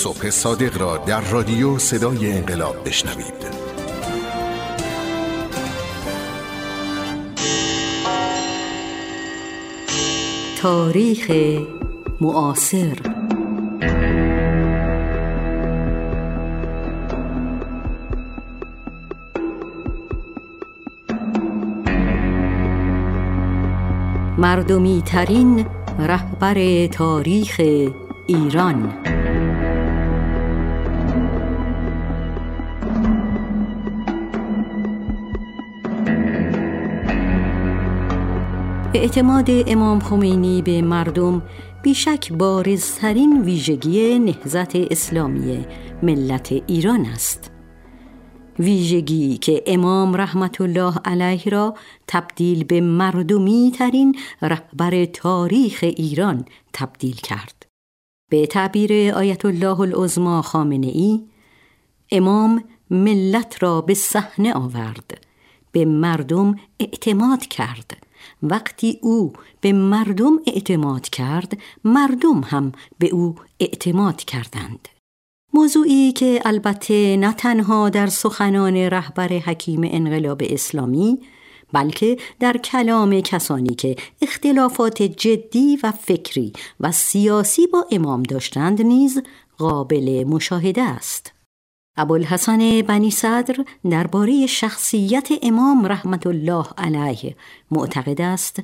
صبح صادق را در رادیو صدای انقلاب بشنوید. تاریخ معاصر. مردمی ترین رهبر تاریخ ایران. اعتماد امام خمینی به مردم بیشک بارزترین ویژگی نهضت اسلامی ملت ایران است. ویژگی که امام رحمت الله علیه را تبدیل به مردمی ترین رهبر تاریخ ایران تبدیل کرد. به تعبیر آیت الله العظمی خامنه‌ای، امام ملت را به صحنه آورد، به مردم اعتماد کرد. وقتی او به مردم اعتماد کرد، مردم هم به او اعتماد کردند. موضوعی که البته نه تنها در سخنان رهبر حکیم انقلاب اسلامی، بلکه در کلام کسانی که اختلافات جدی و فکری و سیاسی با امام داشتند نیز قابل مشاهده است. ابوالحسن بنی صدر درباره شخصیت امام رحمت الله علیه معتقد است: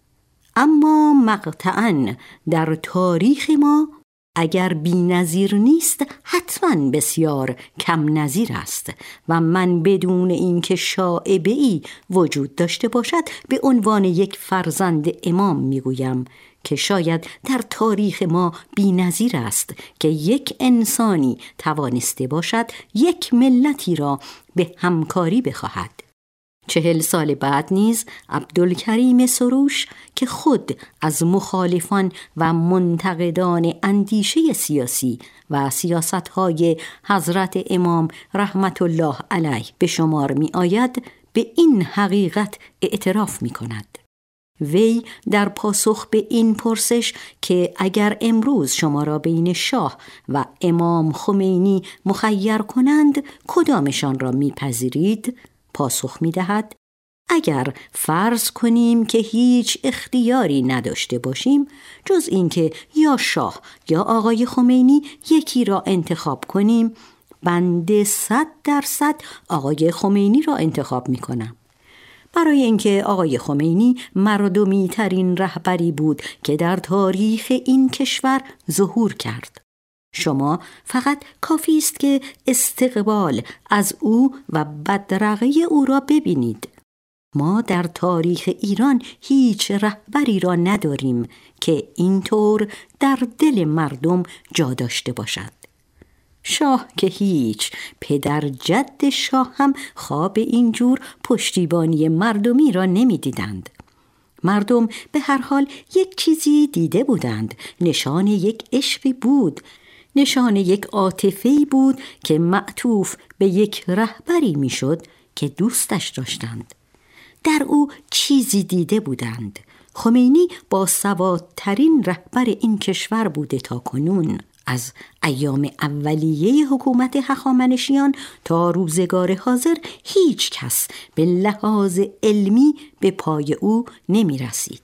اما مقطعاً در تاریخ ما اگر بی‌نظیر نیست، حتماً بسیار کم نظیر است و من بدون اینکه شایبه‌ای وجود داشته باشد به عنوان یک فرزند امام میگویم که شاید در تاریخ ما بی‌نظیر است که یک انسانی توانسته باشد یک ملتی را به همکاری بخواهد. 40 سال بعد نیز عبدالکریم سروش که خود از مخالفان و منتقدان اندیشه سیاسی و سیاست‌های حضرت امام رحمت الله علیه به شمار می آید، به این حقیقت اعتراف می کند. وی در پاسخ به این پرسش که اگر امروز شما را بین شاه و امام خمینی مخیر کنند کدامشان را میپذیرید؟ پاسخ میدهد: اگر فرض کنیم که هیچ اختیاری نداشته باشیم جز اینکه یا شاه یا آقای خمینی یکی را انتخاب کنیم، بنده 100% آقای خمینی را انتخاب میکنم. برای اینکه آقای خمینی مردمی ترین رهبری بود که در تاریخ این کشور ظهور کرد. شما فقط کافی است که استقبال از او و بدرقه او را ببینید. ما در تاریخ ایران هیچ رهبری را نداریم که اینطور در دل مردم جا داشته باشد. شاه که هیچ، پدر جد شاه هم خواب اینجور پشتیبانی مردمی را نمی دیدند. مردم به هر حال یک چیزی دیده بودند، نشان یک عشقی بود، نشان یک عاطفه‌ای بود که معطوف به یک رهبری می شد که دوستش داشتند. در او چیزی دیده بودند. خمینی با سوادترین رهبر این کشور بوده تا کنون. از ایام اولیه حکومت هخامنشیان تا روزگار حاضر هیچ کس به لحاظ علمی به پای او نمی رسید.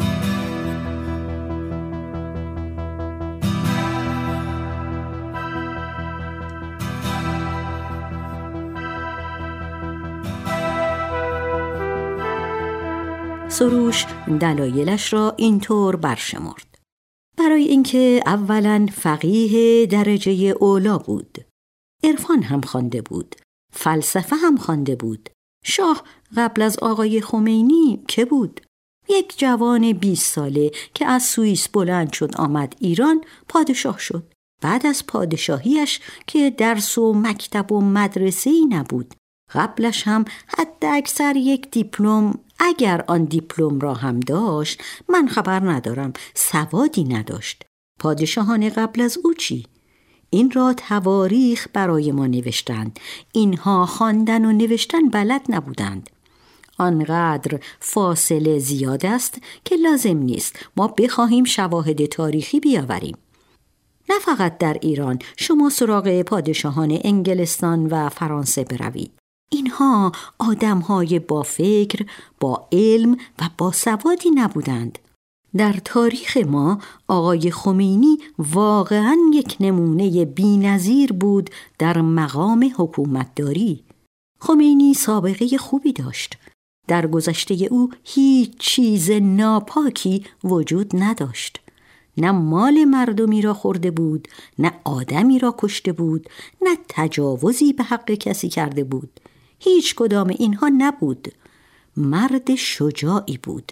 سروش دلایلش را اینطور برشمرد: برای اینکه اولاً فقیه درجه اولا بود، عرفان هم خوانده بود، فلسفه هم خوانده بود. شاه قبل از آقای خمینی که بود؟ یک جوان 20 ساله که از سوئیس بلند شد آمد ایران، پادشاه شد. بعد از پادشاهیش که درس و مکتب و مدرسه‌ای نبود، قبلش هم حد اکثر یک دیپلم، اگر آن دیپلم را هم داشت من خبر ندارم، سوادی نداشت. پادشاهان قبل از او چی؟ این را تواریخ برای ما نوشتند. اینها خواندن و نوشتن بلد نبودند. آنقدر فاصله زیاد است که لازم نیست ما بخواهیم شواهد تاریخی بیاوریم. نه فقط در ایران، شما سراغ پادشاهان انگلستان و فرانسه بروید. اینها آدم‌های با فکر، با علم و با سوادی نبودند. در تاریخ ما آقای خمینی واقعاً یک نمونه بی‌نظیر بود در مقام حکومتداری. خمینی سابقه خوبی داشت. در گذشته او هیچ چیز ناپاکی وجود نداشت. نه مال مردمی را خورده بود، نه آدمی را کشته بود، نه تجاوزی به حق کسی کرده بود. هیچ کدام اینها نبود. مرد شجاعی بود.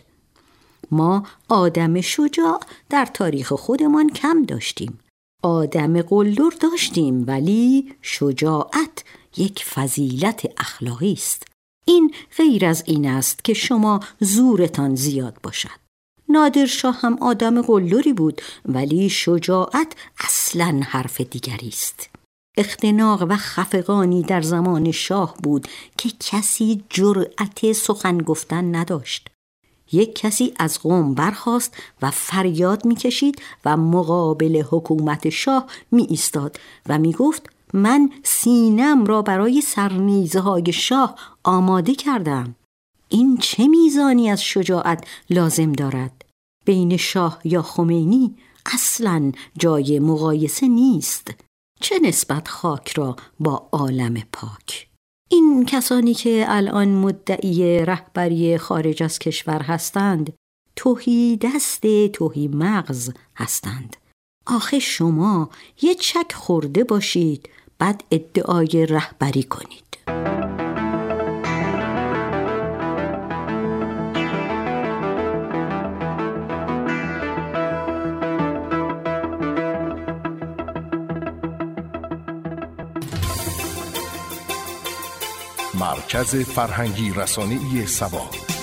ما آدم شجاع در تاریخ خودمان کم داشتیم. آدم قلدر داشتیم، ولی شجاعت یک فضیلت اخلاقی است. این غیر از این است که شما زورتان زیاد باشد. نادرشاه هم آدم قلدری بود، ولی شجاعت اصلاً حرف دیگری است. اختناق و خفقانی در زمان شاه بود که کسی جرأت سخن گفتن نداشت. یک کسی از قوم برخاست و فریاد می‌کشید و مقابل حکومت شاه می‌ایستاد و می‌گفت من سینم را برای سرنیزه‌های شاه آماده کردم. این چه میزانی از شجاعت لازم دارد؟ بین شاه یا خمینی اصلاً جای مقایسه نیست. چه نسبت خاک را با عالم پاک؟ این کسانی که الان مدعی رهبری خارج از کشور هستند، تهی دست تهی مغز هستند. آخه شما یه چک خورده باشید بعد ادعای رهبری کنید. مرکز فرهنگی رسانه‌ای سبا.